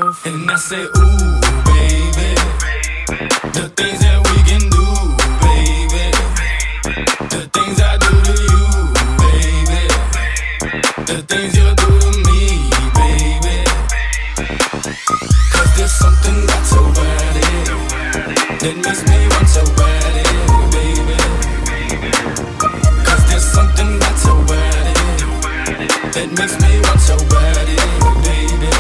off. And I say, ooh, baby, the things that we can do, baby, the things I do to you, baby, the things you do to me, baby. Cause there's something about your body that makes me want your body, baby. Cause there's something about your body that makes me want your body, baby.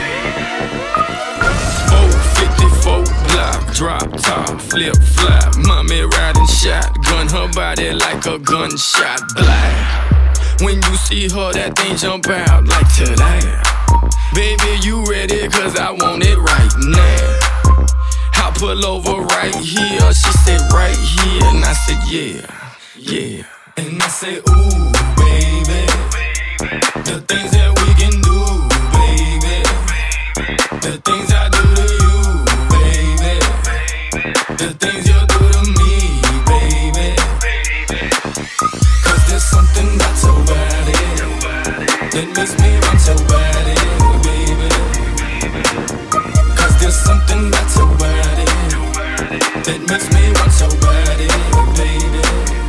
454 Glock, drop top, flip flop. Mommy riding shotgun, her body like a gunshot blast. When you see her, that thing jump out like today. Baby, you ready? Cause I want it right now. I pull over right here, she said right here, and I said yeah, yeah. And I say ooh, baby, the things that we can do, baby, the things I do to you, baby, the things you do to me, baby. Cause there's something about your body that makes me want your body, baby. Cause there's something about your body that makes me want your body, baby.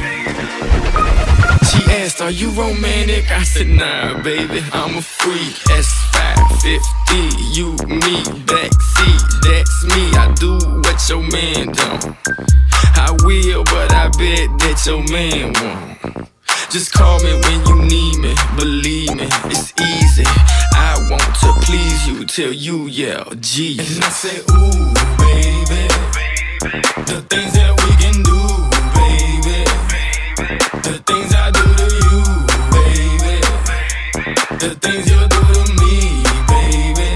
She asked, are you romantic? I said, nah, baby, I'm a freak. S550, you, me, backseat, that's me. I do what your man don't. I will, but I bet that your man won't. Just call me when you need me, believe me, it's easy. I want to please you till you yell Jesus. And I say, ooh, baby, the things that we can do, baby, the things I do to you, baby, the things you do to me, baby.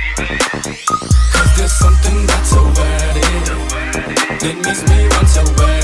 Cause there's something about your body that makes me want your body.